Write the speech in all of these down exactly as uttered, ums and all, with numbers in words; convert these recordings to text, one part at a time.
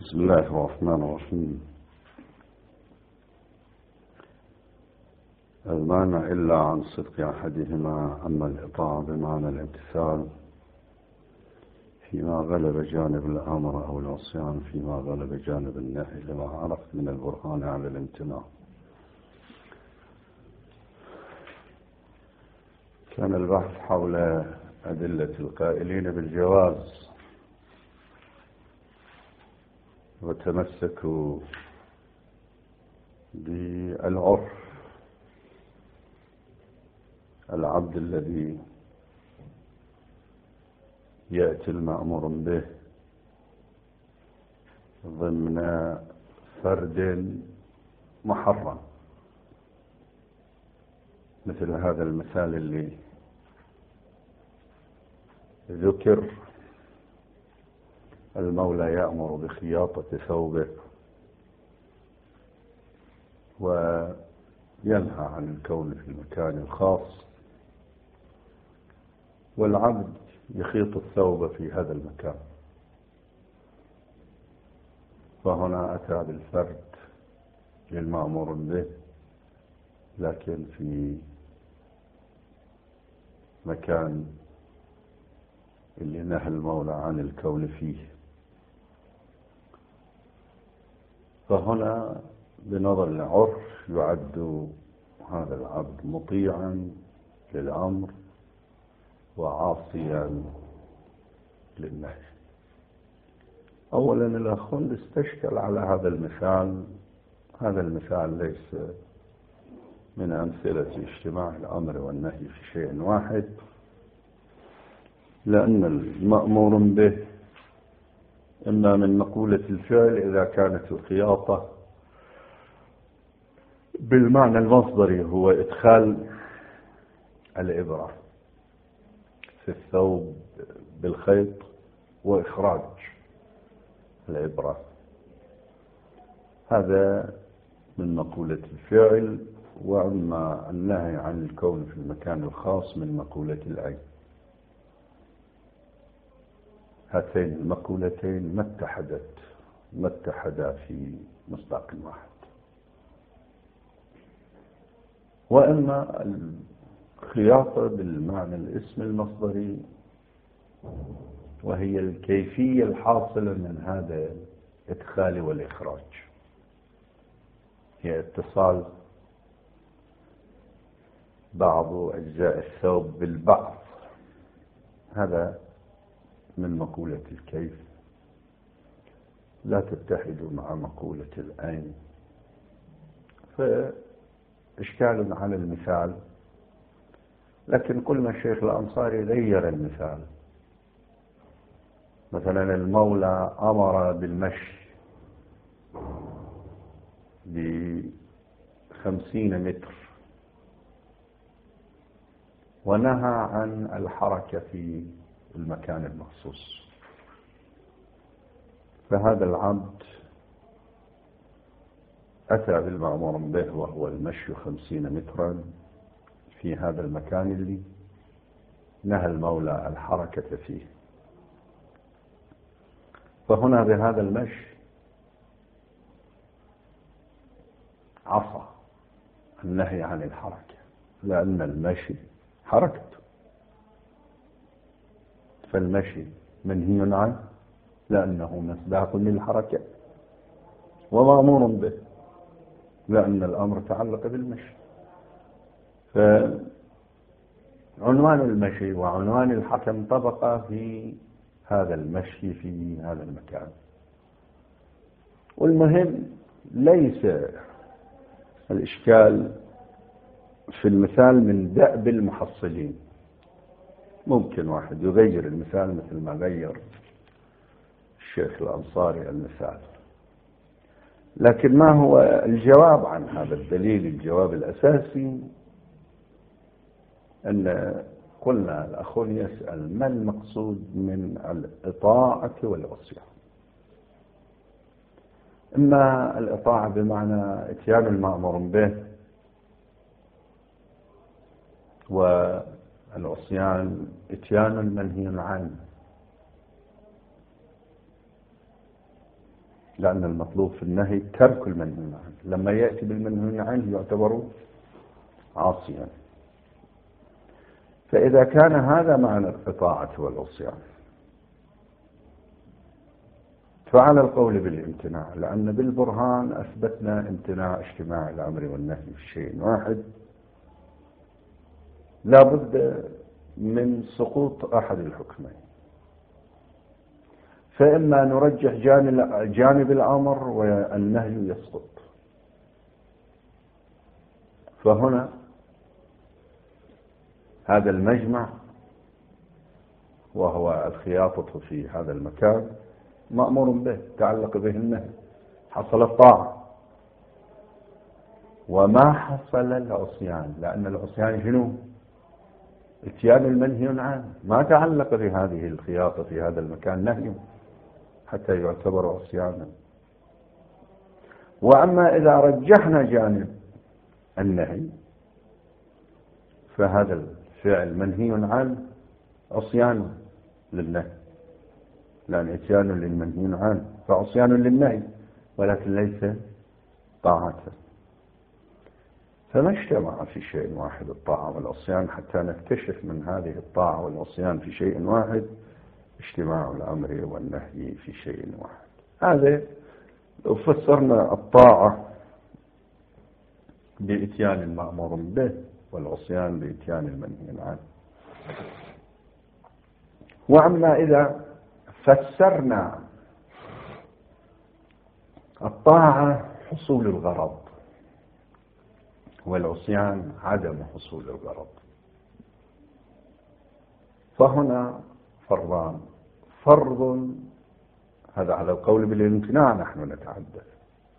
بسم الله الرحمن الرحيم. المانع إلا عن صدق أحدهما، أما الإطاعة بمعنى الامتثال فيما غلب جانب الأمر أو العصيان فيما غلب جانب النهي، لما عرفت من البرهان على الامتناع. كان البحث حول أدلة القائلين بالجواز، وتمسكوا بالعرف. العبد الذي يأتي المأمور به ضمن فرد محرم، مثل هذا المثال اللي ذكر: المولى يأمر بخياطة ثوبه وينهى عن الكون في المكان الخاص، والعبد يخيط الثوب في هذا المكان. فهنا أتى بالفرد للمأمور به، لكن في مكان اللي نهى المولى عن الكون فيه. فهنا بنظر العرف يعد هذا العبد مطيعا للأمر وعاصيا للنهي. أولا الأخوان استشكل على هذا المثال. هذا المثال ليس من أمثلة اجتماع الأمر والنهي في شيء واحد، لأن المأمور به إما من مقولة الفعل إذا كانت الخياطة بالمعنى المصدري هو إدخال الإبرة في الثوب بالخيط وإخراج الإبرة، هذا من مقولة الفعل. وأما النهي عن الكون في المكان الخاص من مقولة العين. هاتين المقولتين ما اتحدت ما اتحدا في مصداق واحد. وأما الخياطة بالمعنى الاسم المصدري، وهي الكيفية الحاصلة من هذا الإدخال والإخراج، هي اتصال بعض أجزاء الثوب بالبعض، هذا من مقولة الكيف، لا تتحد مع مقولة العين. فإشكال على المثال، لكن قلنا الشيخ الأنصاري غير المثال. مثلا المولى أمر بالمشي بخمسين متر ونهى عن الحركة في المكان المخصوص، فهذا العبد أتى بالمأمور به وهو المشي خمسين مترا في هذا المكان اللي نهى المولى الحركة فيه. فهنا بهذا المشي عصى النهي عن الحركة، لأن المشي حركته، فالمشي منهي عنه لأنه مصداق للحركة، ومأمور به لأن الأمر تعلق بالمشي. فعنوان المشي وعنوان الحكم طبقة في هذا المشي في هذا المكان. والمهم ليس الإشكال في المثال من دأب المحصلين. ممكن واحد يغير المثال مثل ما غير الشيخ الأنصاري المثال، لكن ما هو الجواب عن هذا الدليل؟ الجواب الأساسي أن قلنا الأخوة يسأل ما المقصود من الإطاعة والعصيان. إما الإطاعة بمعنى إتيان المأمور به، والعصيان إتيان المنهي عنه. لأن المطلوب في النهي ترك المنهي عنه، لما يأتي بالمنهي عنه يعتبر عاصيا. فإذا كان هذا معنى الطاعة والعصيان فعلى القول بالامتناع، لأن بالبرهان أثبتنا امتناع اجتماع الأمر والنهي في شيء واحد، لا بد من سقوط أحد الحكمين، فإما نرجح جانب, جانب الأمر والنهي يسقط. فهنا هذا المجمع وهو الخياطة في هذا المكان مأمور به، تعلق به النهي، حصل الطاعة وما حصل العصيان، لأن العصيان شنو؟ اتيان المنهي عنه، ما تعلق بهذه الخياطة في هذا المكان نهي حتى يعتبر عصيانا. وأما إذا رجحنا جانب النهي فهذا الفعل منهي عنه عصيان للنهي، لأن اتيان للمنهي عنه فعصيان للنهي، ولكن ليس طاعة. فما اجتمع في شيء واحد الطاعة والعصيان حتى نكتشف من هذه الطاعة والعصيان في شيء واحد اجتماع الأمر والنهي في شيء واحد. هذا لو فسرنا الطاعة بإتيان المأمور به والعصيان بإتيان المنهي عنه. وأما إذا فسرنا الطاعة حصول الغرض والعصيان عدم حصول الغرض، فهنا فرضان: فرض، هذا على القول بالامتناع نحن نتحدث،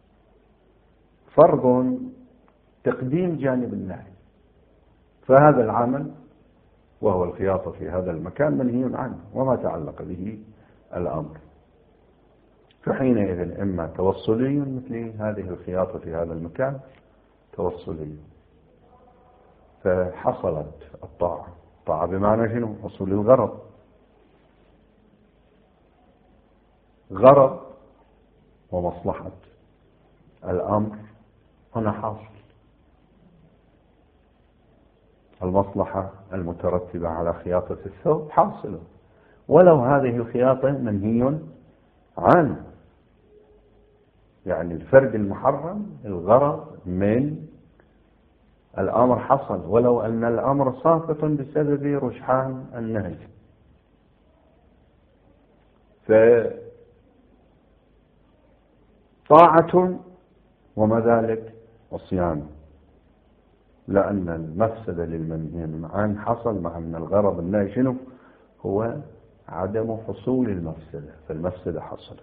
فرض تقديم جانب النهي، فهذا العمل وهو الخياطة في هذا المكان منهي عنه وما تعلق به الأمر، فحينئذ إما توصلي مثل هذه الخياطة في هذا المكان توصلي، فحصلت الطاعة. طاعة بمعنى شنو؟ حصول الغرض، غرض ومصلحة الأمر هنا حاصل، المصلحة المترتبة على خياطة الثوب حاصلة ولو هذه الخياطة منهي عنه، يعني الفرد المحرم الغرض من الأمر حصل ولو أن الأمر ساقط بسبب رجحان النهي. فطاعة وما ذلك عصيان، لأن المفسدة للمنهي عنه حصل، مع أن الغرض النهي شنو هو؟ عدم حصول المفسدة، فالمفسدة حصلت،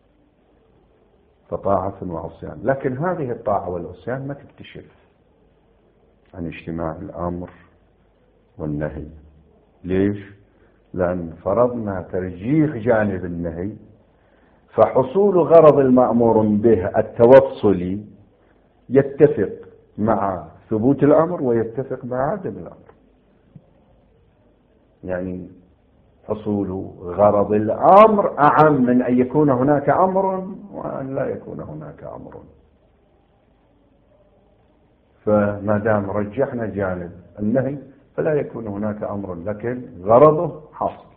فطاعة وعصيان. لكن هذه الطاعة والعصيان ما تكتشف عن اجتماع الأمر والنهي. ليش؟ لأن فرضنا ترجيح جانب النهي، فحصول غرض المأمور به التوصلي يتفق مع ثبوت الأمر ويتفق مع عدم الأمر، يعني حصول غرض الأمر أعم من أن يكون هناك أمر وأن لا يكون هناك أمر. فما دام رجحنا جانب النهي فلا يكون هناك أمر لكن غرضه حصل.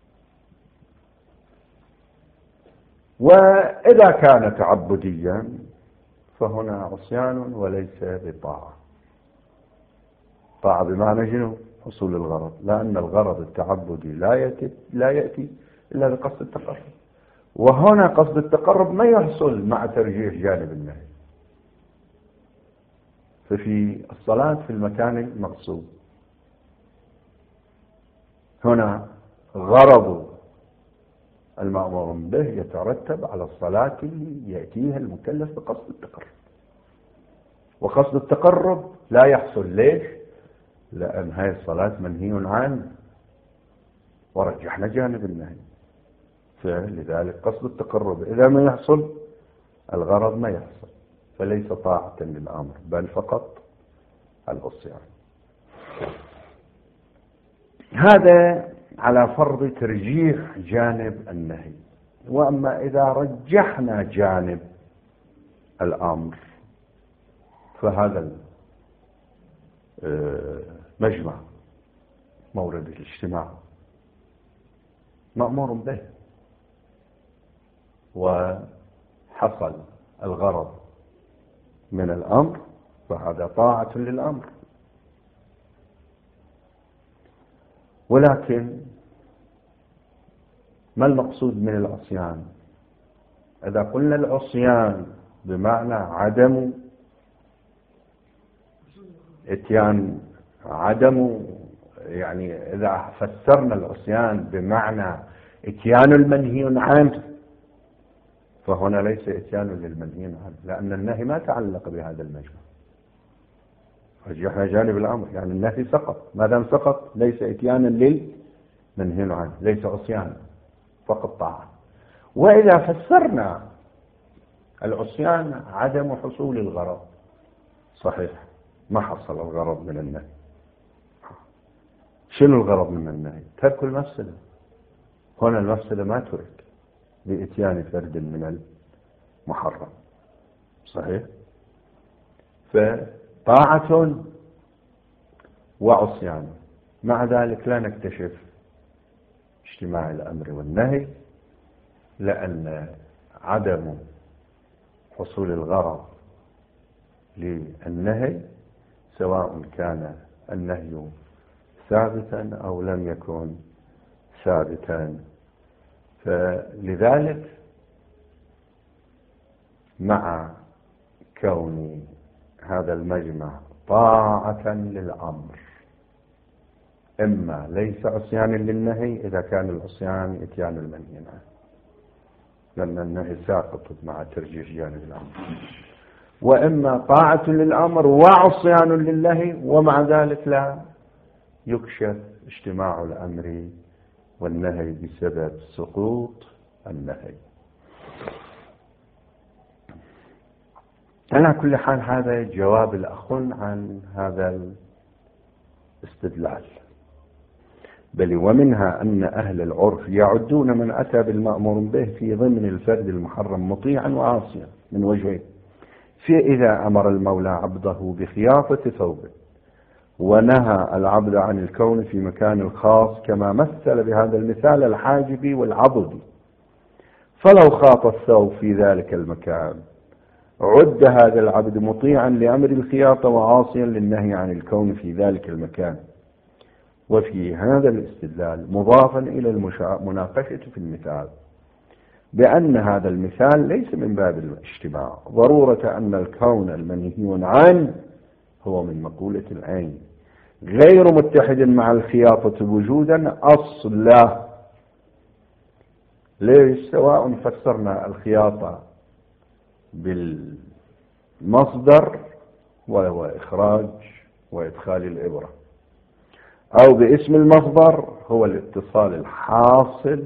وإذا كان تعبديا فهنا عصيان وليس بطاعة. طاعة بمعنى شنو؟ حصول الغرض، لأن الغرض التعبدي لا يأتي, لا يأتي إلا بقصد التقرب، وهنا قصد التقرب ما يحصل مع ترجيح جانب النهي. ففي الصلاة في المكان المقصود هنا غرض المأمور به يترتب على الصلاة اللي يأتيها المكلف بقصد التقرب، وقصد التقرب لا يحصل. ليش؟ لأن هذه الصلاة منهي عنه ورجحنا جانب النهي، فلذلك قصد التقرب إذا ما يحصل الغرض ما يحصل، فليس طاعة للأمر بل فقط العصيان. هذا على فرض ترجيح جانب النهي. وأما إذا رجحنا جانب الأمر فهذا المجمع مورد الاجتماع مأمور به وحصل الغرض من الأمر فهذا طاعة للأمر. ولكن ما المقصود من العصيان؟ إذا قلنا العصيان بمعنى عدم اتيان عدم يعني إذا فسرنا العصيان بمعنى اتيان المنهي عنه فهنا ليس اتيان للمنهي عنه، لأن النهي ما تعلق بهذا المجمع. رجحنا جانب الأمر يعني النهي سقط، ما دام سقط ليس اتيانا للمنهي عنه، ليس عصيانا، فقط طاعة. وإذا فسرنا العصيان عدم حصول الغرض، صحيح ما حصل الغرض من النهي. شنو الغرض من النهي؟ ترك المفسدة. هنا المفسدة ما ترك بإتيان فرد من المحرم، صحيح. فطاعة وعصيان، مع ذلك لا نكتشف اجتماع الأمر والنهي، لأن عدم حصول الغرض للنهي سواء كان النهي ثابتا أو لم يكن ثابتا. فلذلك مع كون هذا المجمع طاعة للأمر إما ليس عصيانا للنهي إذا كان العصيان إتيان المنهي عنه، لأن النهي ساقط مع ترجيح جانب الأمر، وإما طاعة للأمر وعصيان للنهي ومع ذلك لا يكشف اجتماع الأمر والنهي بسبب سقوط النهي. على كل حال هذا جواب الأخ عن هذا الاستدلال. بل ومنها أن أهل العرف يعدون من أتى بالمأمور به في ضمن الفرد المحرم مطيعا وعاصيا من وجهين: في إذا أمر المولى عبده بخياطة ثوبه ونهى العبد عن الكون في مكان الخاص، كما مثل بهذا المثال الحاجب والعضد، فلو خاط الثوب في ذلك المكان عد هذا العبد مطيعا لأمر الخياطة وعاصيا للنهي عن الكون في ذلك المكان. وفي هذا الاستدلال مضافا إلى المناقشة في المثال بأن هذا المثال ليس من باب الاجتماع، ضرورة أن الكون المنهي عنه هو من مقولة العين غير متحد مع الخياطة وجودا أصلا. ليش؟ سواء فسرنا الخياطة بالمصدر وهو إخراج وإدخال الإبرة، أو باسم المصدر هو الاتصال الحاصل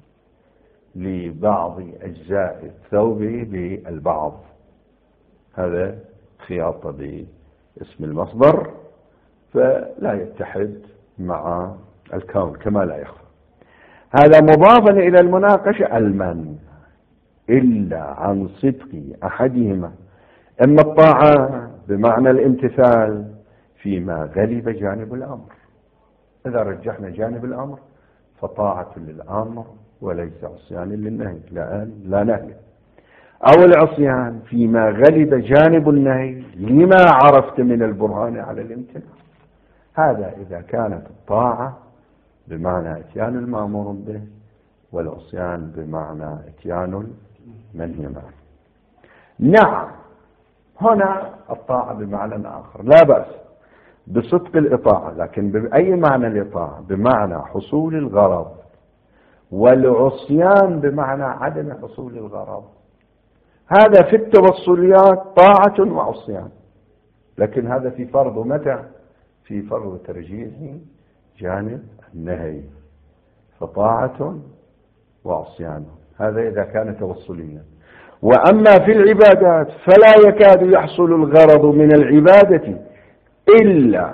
لبعض أجزاء الثوب بالبعض، هذا خياطة باسم المصدر، فلا يتحد مع الكون كما لا يخفى. هذا مضافا إلى المناقشة المن إلا عن صدق أحدهما، أما الطاعة بمعنى الامتثال فيما غلب جانب الأمر. إذا رجحنا جانب الأمر فطاعة للأمر وليس عصيان للنهي، لا, لا نهي. أو العصيان فيما غلب جانب النهي لما عرفت من البرهان على الامتناع. هذا إذا كانت الطاعة بمعنى اتيان المأمور به والعصيان بمعنى اتيان المنهي عنه. نعم، هنا الطاعة بمعنى آخر لا بأس بصدق الإطاعة، لكن بأي معنى الإطاعة؟ بمعنى حصول الغرض، والعصيان بمعنى عدم حصول الغرض. هذا في التوصليات طاعة وعصيان، لكن هذا في فرض متى؟ في فرض ترجيح جانب النهي، فطاعة وعصيان، هذا إذا كان توصليا. وأما في العبادات فلا يكاد يحصل الغرض من العبادة إلا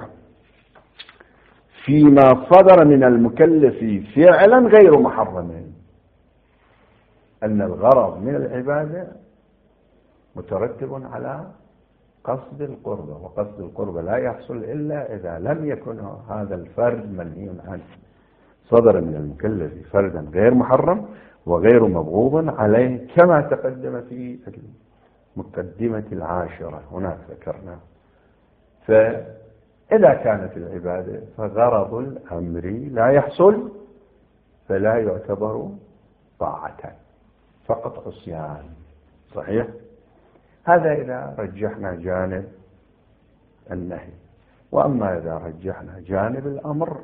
فيما صدر من المكلف فعلا غير محرم. أن الغرض من العبادة مترتب على قصد القربة، وقصد القربة لا يحصل إلا إذا لم يكن هذا الفرد منهي عنه، صدر من المكلف فردا غير محرم وغير مبغوض عليه، كما تقدم في المقدمة العاشرة هناك ذكرنا. فإذا كانت العبادة فغرض الأمر لا يحصل فلا يعتبر طاعة، فقط عصيان. صحيح؟ هذا إذا رجحنا جانب النهي. وأما إذا رجحنا جانب الأمر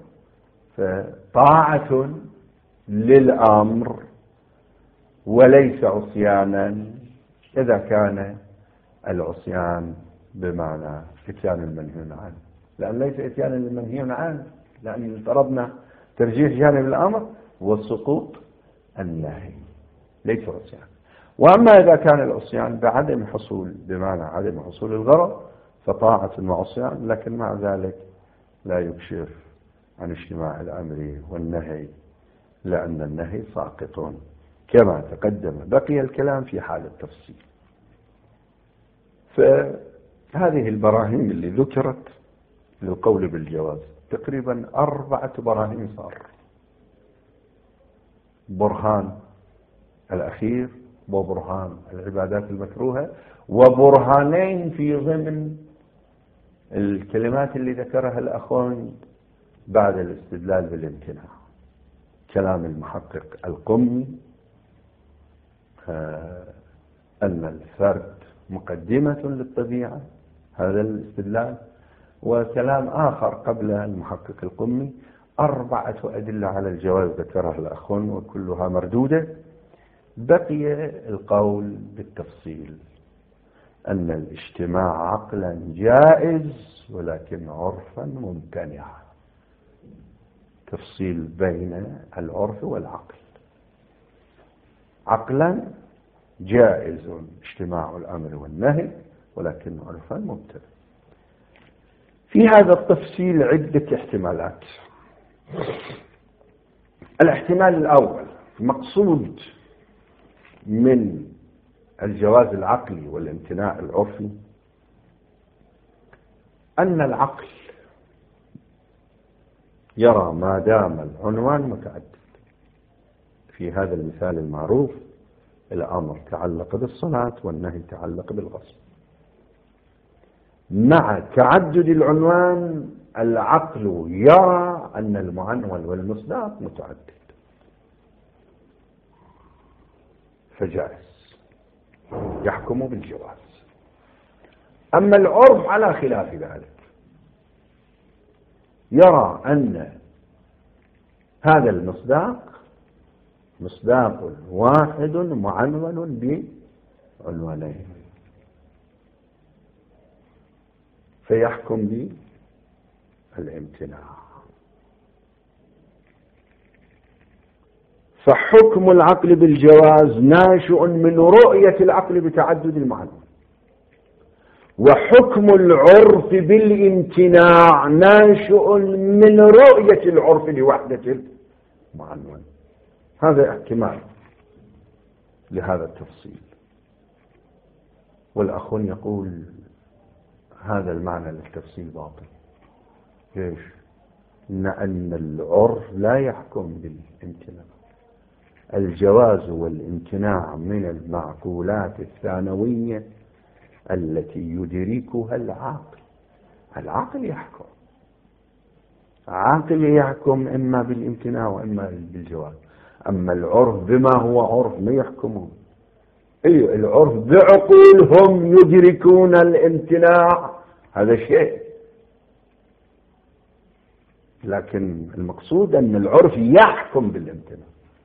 فطاعة للأمر وليس عصيانا إذا كان العصيان بمعنى اتيان المنهي عنه، لأن ليس اتيان المنهي عنه، لأن طلبنا ترجيح جانب الأمر وسقوط النهي، ليس عصيان. وأما إذا كان العصيان بعدم حصول بمعنى عدم حصول الغرض فطاعة وعصيان، لكن مع ذلك لا يكشف عن اجتماع الأمر والنهي، لأن النهي ساقط كما تقدم. بقي الكلام في حال التفصيل. فهذه البراهين اللي ذكرت للقول بالجواز تقريبا أربعة براهين صار: برهان الأخير، وبرهان العبادات المكروهة، وبرهانين في ضمن الكلمات اللي ذكرها الأخوان بعد الاستدلال بالامتناع. كلام المحقق القمي آه أن الفرد مقدمة للطبيعة، هذا الاستدلال. وكلام آخر قبل المحقق القمي أربعة أدلة على الجواز ذكرها الأخوان وكلها مردودة. بقي القول بالتفصيل أن الاجتماع عقلا جائز ولكن عرفا ممتنع، تفصيل بين العرف والعقل. عقلا جائز اجتماع الأمر والنهي ولكن عرفا ممتنع. في هذا التفصيل عدة احتمالات. الاحتمال الأول: مقصود من الجواز العقلي والامتناع العرفي أن العقل يرى ما دام العنوان متعدد. في هذا المثال المعروف الأمر تعلق بالصلاة والنهي تعلق بالغصب. مع تعدد العنوان العقل يرى أن المعنون والمصداق متعدد فجائز، يحكم بالجواز. أما العرف على خلاف ذلك، يرى أن هذا المصداق مصداق واحد معنون بعنوانين فيحكم بالامتناع. فحكم العقل بالجواز ناشئ من رؤية العقل بتعدد المعنون، وحكم العرف بالامتناع ناشئ من رؤية العرف لوحدة المعنون. هذا احتمال لهذا التفصيل. والأخون يقول هذا المعنى للتفصيل باطل. ليش؟ لأن العرف لا يحكم بالامتناع. الجواز والامتناع من المعقولات الثانوية التي يدركها العقل. العقل يحكم، عقل يحكم إما بالامتناع وإما بالجواز. أما العرف بما هو عرف ما يحكمون. إيه العرف بعقولهم يدركون الامتناع، هذا شيء. لكن المقصود أن العرف يحكم بالامتناع،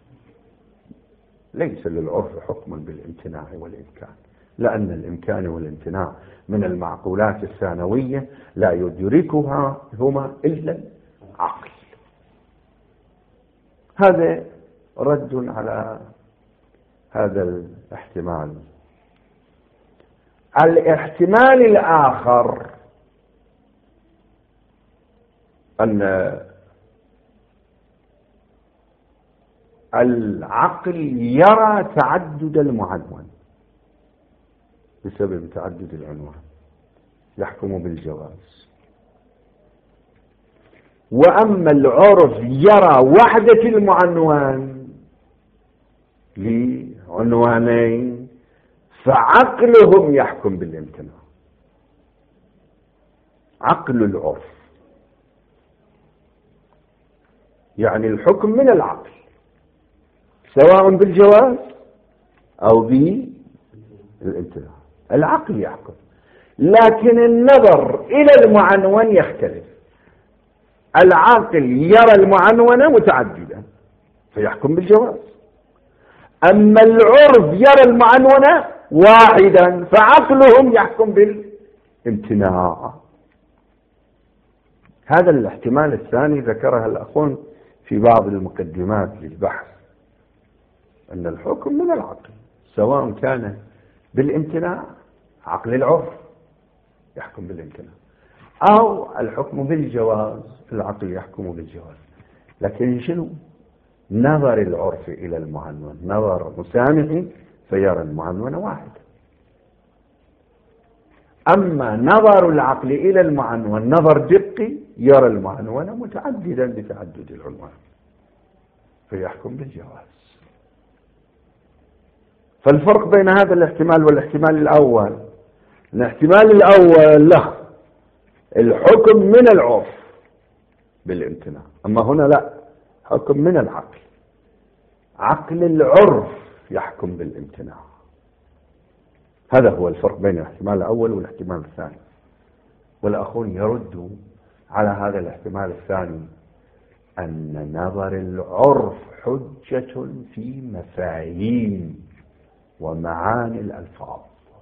ليس للعرف حكم بالامتناع والإمكان، لأن الإمكان والامتناع من المعقولات الثانوية لا يدركها هما إلا العقل. هذا رد على هذا الاحتمال. الاحتمال الآخر أن العقل يرى تعدد المعنون بسبب تعدد العنوان، يحكم بالجواز. وأما العرف يرى وحدة المعنون لعنوانين، فعقلهم يحكم بالامتناع. عقل العرف يعني الحكم من العقل، سواء بالجواز أو بالامتناع، العقل يحكم. لكن النظر إلى المعنون يختلف. العاقل يرى المعنون متعددا فيحكم بالجواز، أما العرف يرى المعنون واحدا فعقلهم يحكم بالامتناع. هذا الاحتمال الثاني ذكرها الأخوان في بعض المقدمات للبحث، أن الحكم من العقل سواء كان بالامتناع، عقل العرف يحكم بالامتناع، أو الحكم بالجواز، العقل يحكم بالجواز. لكن شنو نظر العرف إلى المعنون؟ نظر مسامح فيرى المعنون واحد. أما نظر العقل إلى المعنون نظر دقي يرى المعنون متعددا بتعدد العنوان فيحكم بالجواز. فالفرق بين هذا الاحتمال والاحتمال الأول، الاحتمال الأول له الحكم من العرف بالامتناع، أما هنا لا، حكم من العقل، عقل العرف يحكم بالامتناع. هذا هو الفرق بين الاحتمال الأول والاحتمال الثاني. والأخون يردوا على هذا الاحتمال الثاني أن نظر العرف حجة في مفاهيم ومعاني الألفاظ.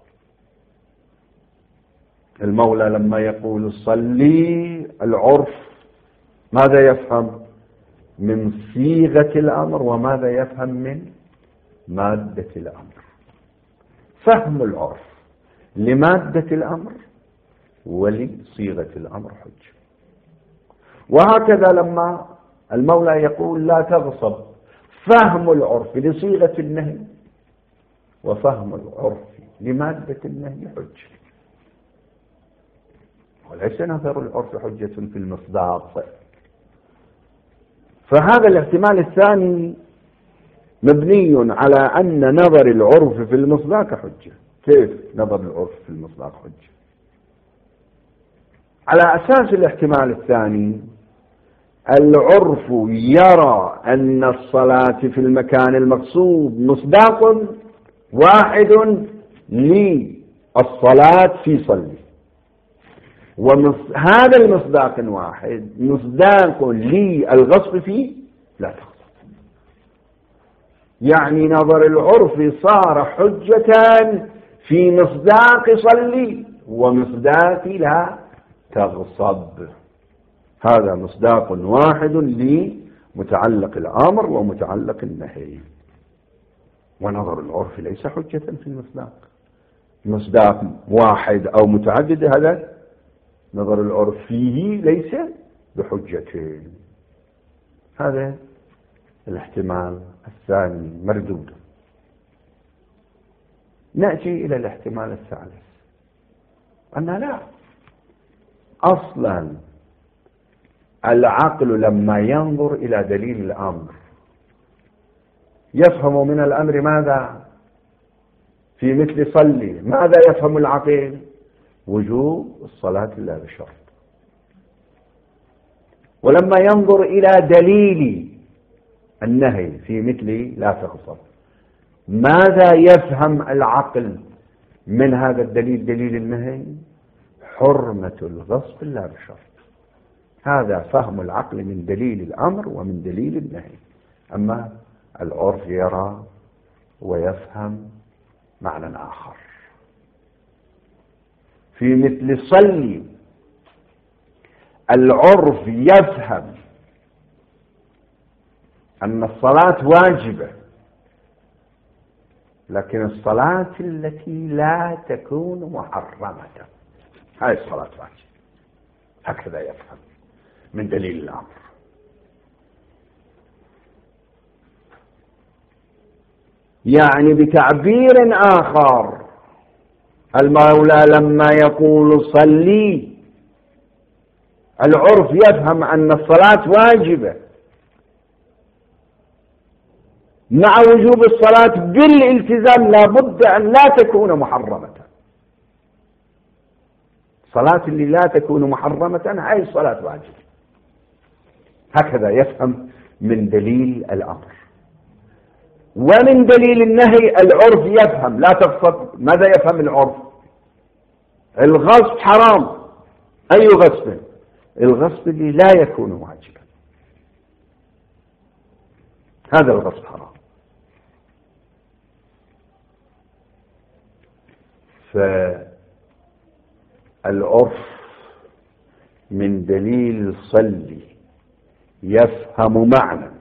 المولى لما يقول صلي، العرف ماذا يفهم؟ من صيغة الأمر، وماذا يفهم؟ من مادة الأمر. فهم العرف لمادة الأمر ولصيغة الأمر حجة. وهكذا لما المولى يقول لا تغصب، فهم العرف لصيغة النهي وفهم العرف لمادة النهي حجة، وليس نظر العرف حجة في المصداق. فهذا الاحتمال الثاني مبني على أن نظر العرف في المصداق حجة. كيف نظر العرف في المصداق حجة؟ على أساس الاحتمال الثاني العرف يرى أن الصلاة في المكان المقصود مصداق واحد للصلاة في صلي، وهذا المصداق واحد مصداق للغصب فيه لا تغصب. يعني نظر العرف صار حجة في مصداق صلي ومصداق لا تغصب. هذا مصداق واحد لمتعلق الأمر ومتعلق النهي. ونظر العرف ليس حجة في المصداق. مصداق واحد أو متعدد هذا نظر العرف فيه ليس بحجة. هذا الاحتمال الثاني مردود. نأتي إلى الاحتمال الثالث، أن لا، أصلا العقل لما ينظر إلى دليل الأمر يفهم من الأمر ماذا؟ في مثل صلي ماذا يفهم العقل؟ وجوب الصلاة إلا بشرط. ولما ينظر إلى دليل النهي في مثل لا تغصب ماذا يفهم العقل من هذا الدليل؟ دليل النهي حرمة الغصب إلا بشرط. هذا فهم العقل من دليل الأمر ومن دليل النهي. أما العرف يرى ويفهم معنى آخر. في مثل صلي العرف يفهم أن الصلاة واجبة، لكن الصلاة التي لا تكون محرمة هذه الصلاة واجبة، هكذا يفهم من دليل الأمر. يعني بتعبير آخر المولى لما يقول صلي، العرف يفهم أن الصلاة واجبة، مع وجوب الصلاة بالالتزام لا بد أن لا تكون محرمة. صلاة اللي لا تكون محرمة هاي الصلاة واجبة، هكذا يفهم من دليل الأمر. ومن دليل النهي العرف يفهم لا تغصب. ماذا يفهم العرف؟ الغصب حرام. أي غصب؟ الغصب اللي لا يكون واجبا، هذا الغصب حرام. فالعرف من دليل صلي يفهم معنى،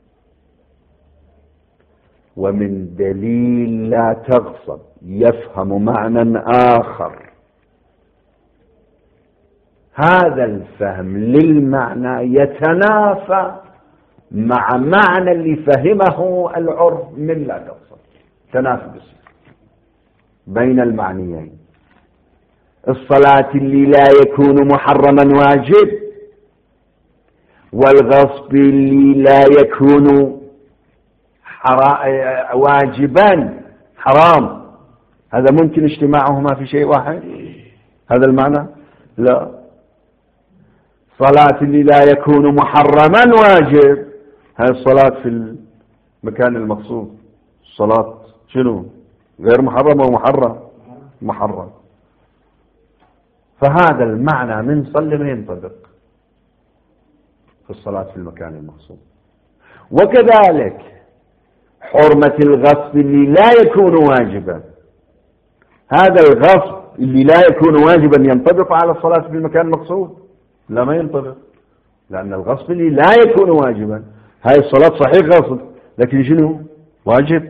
ومن دليل لا تغصب يفهم معنى آخر. هذا الفهم للمعنى يتنافى مع معنى اللي فهمه العرف من لا تغصب، تنافي بصير بين المعنيين. الصلاة اللي لا يكون محرما واجب، والغصب اللي لا يكون واجبا حرام. هذا ممكن اجتماعهما في شيء واحد؟ هذا المعنى؟ لا. صلاة اللي لا يكون محرما واجب، هذه الصلاة في المكان المقصود صلاة شنو؟ غير محرم أو محرم؟ محرم. فهذا المعنى من صلي ما ينطبق في الصلاة في المكان المقصود. وكذلك حرمة الغصب اللي لا يكون واجبا، هذا الغصب اللي لا يكون واجبا ينطبق على الصلاة في المكان المقصود؟ لا، ما ينطبق، لأن الغصب اللي لا يكون واجبا، هاي الصلاة صحيح غصب لكن شنو؟ واجب.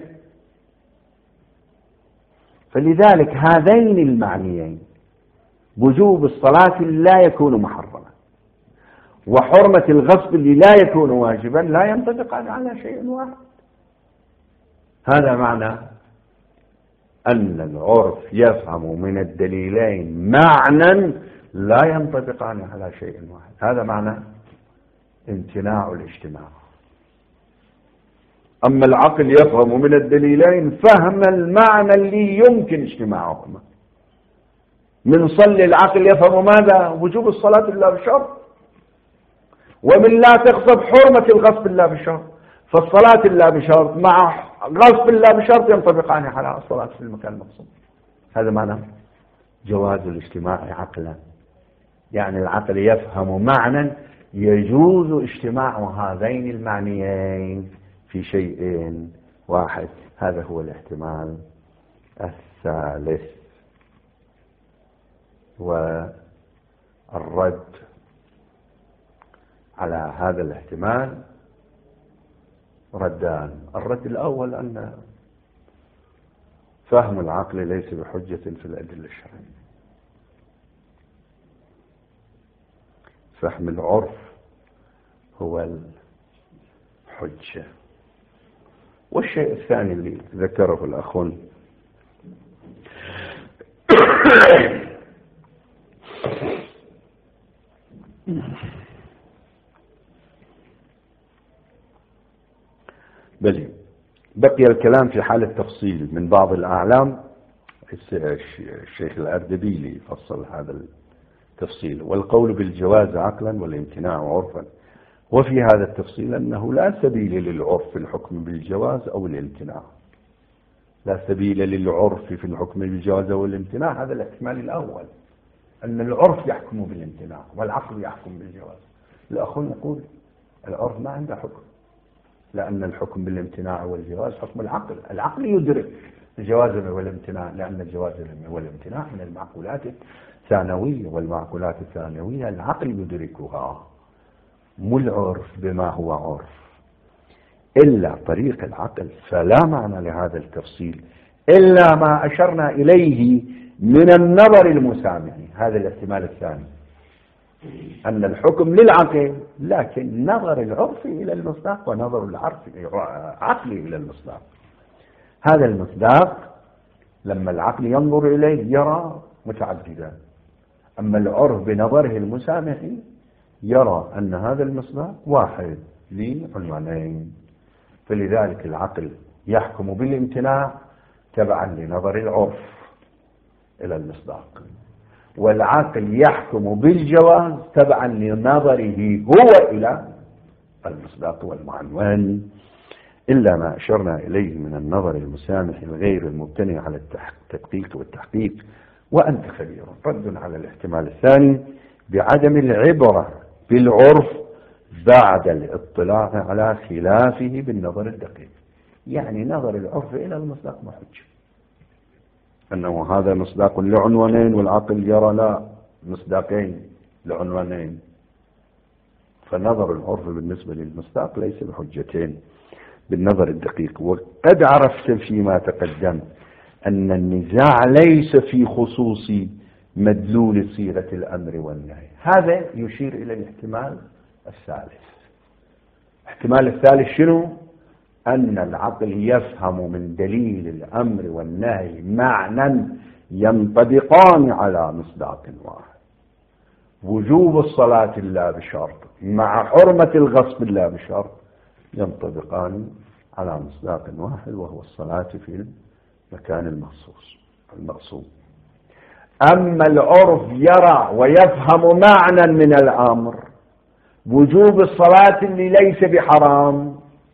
فلذلك هذين المعنيين، وجوب الصلاة اللي لا يكون محرما وحرمة الغصب اللي لا يكون واجبا، لا ينطبقان على شيء واحد. هذا معنى أن العرف يفهم من الدليلين معنى لا ينطبقان على شيء واحد. هذا معنى امتناع الاجتماع. أما العقل يفهم من الدليلين فهم المعنى اللي يمكن اجتماعهما. من صلي العقل يفهم ماذا؟ وجوب الصلاة إلا بشرط، ومن لا تغصب حرمة الغصب إلا بشرط. فالصلاة إلا بشرط مع غصب إلا بشرط ينطبقان على الصلاة في المكان المقصود. هذا معنى جواز الاجتماع عقلا، يعني العقل يفهم معنى يجوز اجتماع هذين المعنيين في شيء واحد. هذا هو الاحتمال الثالث. والرد على هذا الاحتمال ردان. الرد الأول أن فهم العقل ليس بحجة في الأدلة الشرعية، فهم العرف هو الحجة. والشيء الثاني اللي ذكره الأخون بل بقي الكلام في حال التفصيل من بعض الأعلام. الشيخ الأردبيلي فصل هذا التفصيل: والقول بالجواز عقلا والامتناع عرفا. وفي هذا التفصيل أنه لا سبيل للعرف في الحكم بالجواز أو الامتناع. لا سبيل للعرف في الحكم بالجواز أو الامتناع. هذا الاحتمال الأول، أن العرف يحكم بالامتناع والعقل يحكم بالجواز. الأخون يقول العرف ما عنده حكم، لأن الحكم بالامتناع والجواز حكم العقل. العقل يدرك الجواز والامتناع، لأن الجواز والامتناع من المعقولات الثانوية، والمعقولات الثانوية العقل يدركها، مو العرف بما هو عرف إلا طريق العقل. فلا معنى لهذا التفصيل إلا ما أشرنا إليه من النظر المسامح. هذا الاحتمال الثاني، أن الحكم للعقل لكن نظر العرف إلى المصداق ونظر العقل إلى المصداق. هذا المصداق لما العقل ينظر إليه يرى متعددا، أما العرف بنظره المسامحي يرى أن هذا المصداق واحد لعنوانين، فلذلك العقل يحكم بالامتناع تبعا لنظر العرف إلى المصداق، والعقل يحكم بالجواز تبعا لنظره هو إلى المصداق والمعنوان، إلا ما أشرنا إليه من النظر المسامح الغير المبتني على التدقيق والتحقيق. وأنت خبير. رد على الاحتمال الثاني بعدم العبرة بالعرف بعد الاطلاع على خلافه بالنظر الدقيق، يعني نظر العرف إلى المصداق محج، أنه هذا مصداق لعنوانين والعقل يرى لا مصداقين لعنوانين، فنظر العرف بالنسبة للمصداق ليس بحجتين بالنظر الدقيق. وقد عرفت فيما تقدم أن النزاع ليس في خصوص مدلول صيغة الأمر والنهي، هذا يشير إلى الاحتمال الثالث. الاحتمال الثالث شنو؟ أن العقل يفهم من دليل الأمر والنهي معنى ينطبقان على مصداق واحد، وجوب الصلاة لا بشرط مع حرمة الغصب لا بشرط ينطبقان على مصداق واحد، وهو الصلاة في المكان المخصوص المقصود. أما العرف يرى ويفهم معنى من الأمر وجوب الصلاة اللي ليس بحرام،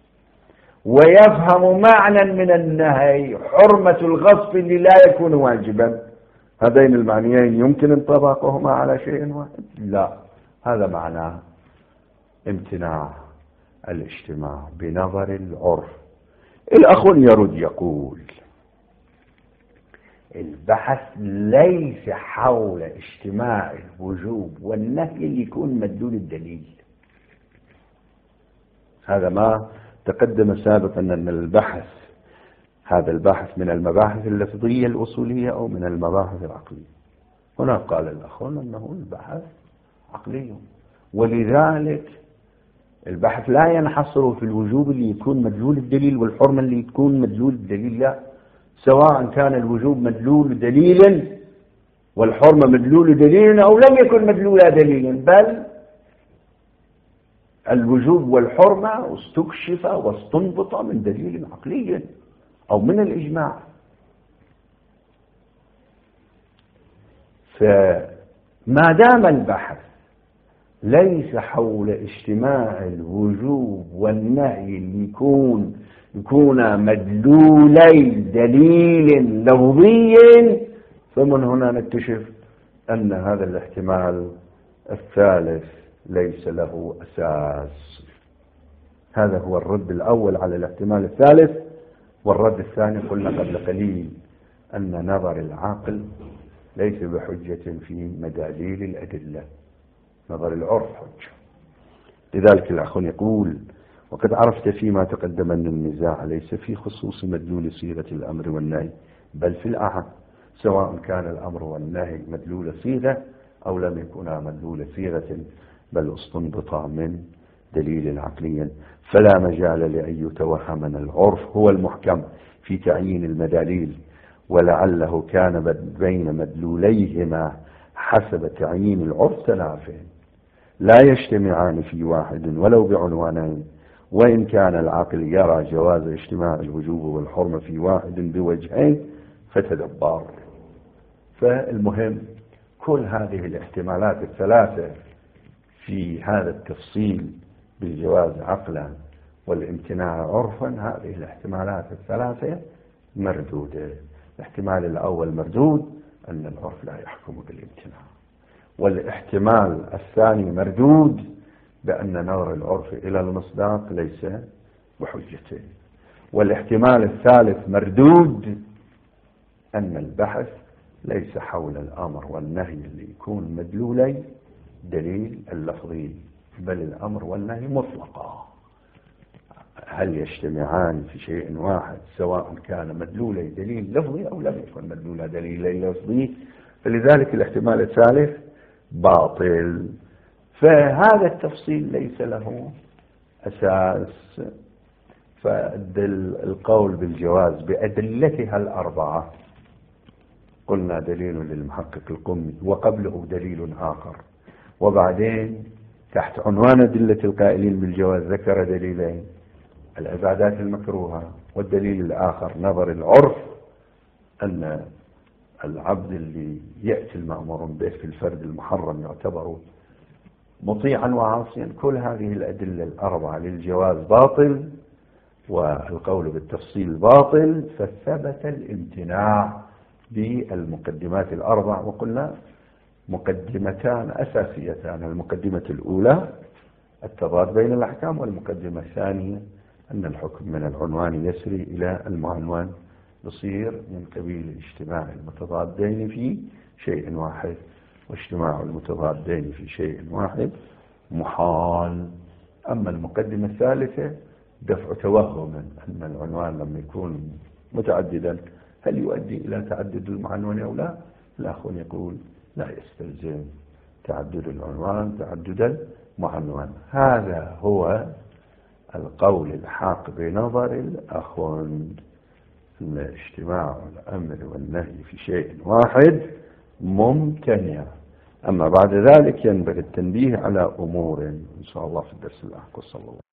ويفهم معنى من النهي حرمة الغصب اللي لا يكون واجبا، هذين المعنيين يمكن انطباقهما على شيء واحد؟ لا، هذا معناه امتناع الاجتماع بنظر العرف. الأخ يرد يقول البحث ليس حول اجتماع الوجوب والنهي اللي يكون مدلول الدليل، هذا ما تقدم سابقا أن البحث هذا البحث من المباحث اللفظية الأصولية أو من المباحث العقلية. هنا قال الأخوان أنه البحث عقلي، ولذلك البحث لا ينحصر في الوجوب اللي يكون مدلول الدليل والحرمة اللي تكون مدلول الدليل، لا، سواء كان الوجوب مدلول دليل والحرمة مدلول دليل أو لم يكن مدلول دليل، بل الوجوب والحرمة استكشف واستنبط من دليل عقلي أو من الإجماع. فما دام البحث ليس حول اجتماع الوجوب والنهي اللي يكون يكون مدلولي دليل لفظي، فمن هنا نكتشف أن هذا الاحتمال الثالث ليس له أساس. هذا هو الرد الأول على الاحتمال الثالث. والرد الثاني قلنا قبل قليل أن نظر العاقل ليس بحجة في مداليل الأدلة، نظر العرف حجة. لذلك الأخ يقول وقد عرفت فيما تقدم أن النزاع ليس في خصوص مدلول صيغة الأمر والنهي بل في الأعم، سواء كان الأمر والنهي مدلول صيغة أو لم يكونا مدلول صيغة بل استنبطا من دليل عقلي، فلا مجال لأن يتوهم أن العرف هو المحكم في تعيين المداليل، ولعله كان بين مدلوليهما حسب تعيين العرف تنافين لا يجتمعان في واحد ولو بعنوانين، وإن كان العاقل يرى جواز اجتماع الوجوب والحرمة في واحد بوجهين فتدبر. فالمهم كل هذه الاحتمالات الثلاثة في هذا التفصيل بالجواز عقلا والامتناع عرفا، هذه الاحتمالات الثلاثة مردودة. الاحتمال الأول مردود أن العرف لا يحكم بالامتناع، والاحتمال الثاني مردود بأن نظر العرف إلى المصداق ليس بحجتين، والاحتمال الثالث مردود أن البحث ليس حول الأمر والنهي اللي يكون مدلولي دليل اللفظي بل الأمر والنهي مطلقا، هل يجتمعان في شيء واحد سواء كان مدلولي دليل لفظي أو لم يكن مدلول دليل لفظي، فلذلك الاحتمال الثالث باطل. فهذا التفصيل ليس له أساس فالقول بالجواز بأدلتها الأربعة قلنا دليل للمحقق القمي وقبله دليل آخر، وبعدين تحت عنوان أدلة القائلين بالجواز ذكر دليلين: العبادات المكروهة، والدليل الآخر نظر العرف أن العبد اللي يأتي المأمور به في الفرد المحرم يعتبر مطيعا وعاصيا. كل هذه الأدلة الأربعة للجواز باطل، والقول بالتفصيل باطل، فثبت الامتناع بالمقدمات الأربع. وقلنا مقدمتان أساسيتان: المقدمة الأولى التضاد بين الأحكام، والمقدمة الثانية أن الحكم من العنوان يسري إلى المعنون، يصير من قبيل اجتماع المتضادين في شيء واحد، واجتماع المتضادين في شيء واحد محال. أما المقدمة الثالثة دفع توهم أن العنوان لما يكون متعددا هل يؤدي إلى تعدد المعنون أو لا؟ الأخوان يقول لا يستلزم تعدد العنوان تعدد المعنون. هذا هو القول الحاق بنظر الأخوان، أن اجتماع الأمر والنهي في شيء واحد ممتنع. أما بعد ذلك ينبغي التنبيه على أمور إن شاء الله في الدرس الآخر. صلى الله